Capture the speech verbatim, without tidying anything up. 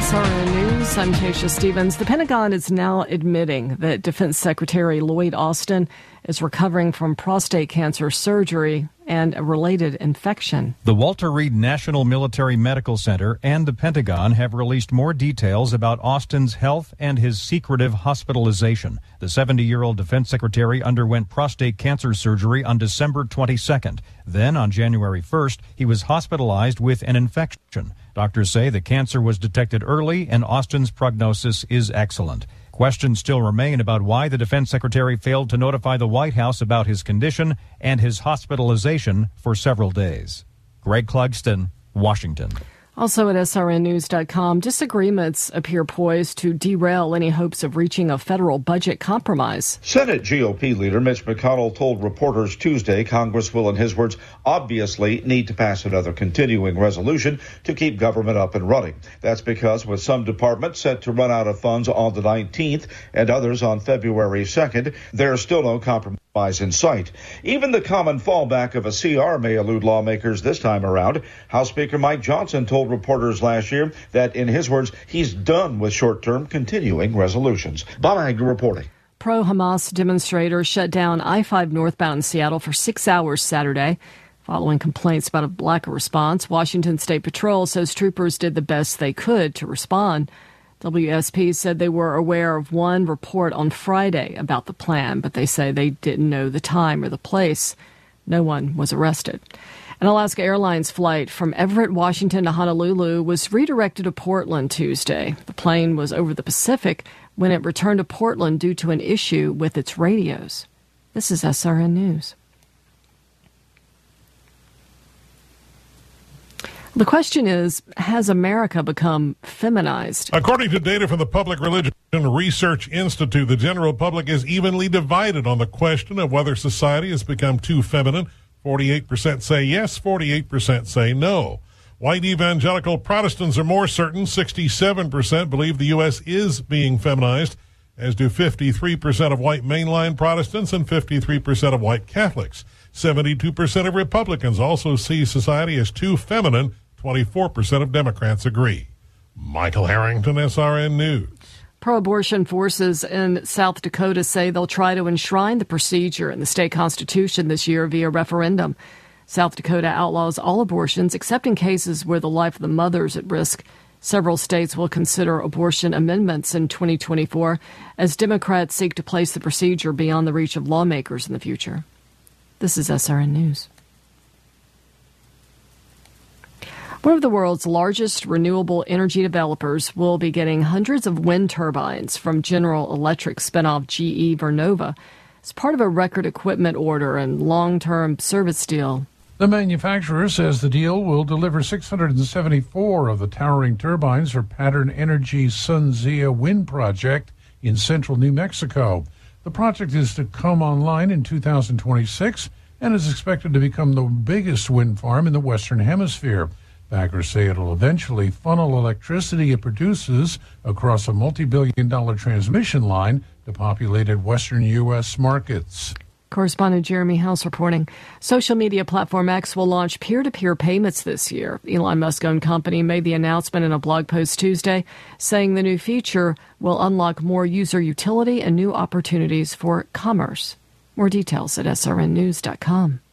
S R N News, I'm Tasha Stevens. The Pentagon is now admitting that Defense Secretary Lloyd Austin is recovering from prostate cancer surgery and a related infection. The Walter Reed National Military Medical Center and the Pentagon have released more details about Austin's health and his secretive hospitalization. The seventy-year-old defense secretary underwent prostate cancer surgery on December twenty-second. Then, on January first, he was hospitalized with an infection. Doctors say the cancer was detected early and Austin's prognosis is excellent. Questions still remain about why the defense secretary failed to notify the White House about his condition and his hospitalization for several days. Greg Clugston, Washington. Also at S R N news dot com, disagreements appear poised to derail any hopes of reaching a federal budget compromise. Senate G O P leader Mitch McConnell told reporters Tuesday Congress will, in his words, obviously need to pass another continuing resolution to keep government up and running. That's because with some departments set to run out of funds on the nineteenth and others on February second, there's still no compromise in sight. Even the common fallback of a C R may elude lawmakers this time around. House Speaker Mike Johnson told reporters last year that, in his words, he's done with short-term continuing resolutions. Bob Agnew reporting. Pro-Hamas demonstrators shut down I five northbound in Seattle for six hours Saturday. Following complaints about a lack of response, Washington State Patrol says troopers did the best they could to respond. W S P said they were aware of one report on Friday about the plan, but they say they didn't know the time or the place. No one was arrested. An Alaska Airlines flight from Everett, Washington to Honolulu was redirected to Portland Tuesday. The plane was over the Pacific when it returned to Portland due to an issue with its radios. This is S R N News. The question is, has America become feminized? According to data from the Public Religion Research Institute, the general public is evenly divided on the question of whether society has become too feminine. forty-eight percent say yes, forty-eight percent say no. White evangelical Protestants are more certain. sixty-seven percent believe the U S is being feminized, as do fifty-three percent of white mainline Protestants and fifty-three percent of white Catholics. seventy-two percent of Republicans also see society as too feminine. twenty-four percent of Democrats agree. Michael Harrington, S R N News. Pro-abortion forces in South Dakota say they'll try to enshrine the procedure in the state constitution this year via referendum. South Dakota outlaws all abortions except in cases where the life of the mother is at risk. Several states will consider abortion amendments in twenty twenty-four as Democrats seek to place the procedure beyond the reach of lawmakers in the future. This is S R N News. One of the world's largest renewable energy developers will be getting hundreds of wind turbines from General Electric spinoff G E Vernova as part of a record equipment order and long-term service deal. The manufacturer says the deal will deliver six hundred seventy-four of the towering turbines for Pattern Energy's SunZia wind project in central New Mexico. The project is to come online in two thousand twenty-six and is expected to become the biggest wind farm in the Western Hemisphere. Backers say it'll eventually funnel electricity it produces across a multi-billion dollar transmission line to populated Western U S markets. Correspondent Jeremy House reporting. Social media platform X will launch peer-to-peer payments this year. Elon Musk-owned company made the announcement in a blog post Tuesday, saying the new feature will unlock more user utility and new opportunities for commerce. More details at S R N news dot com.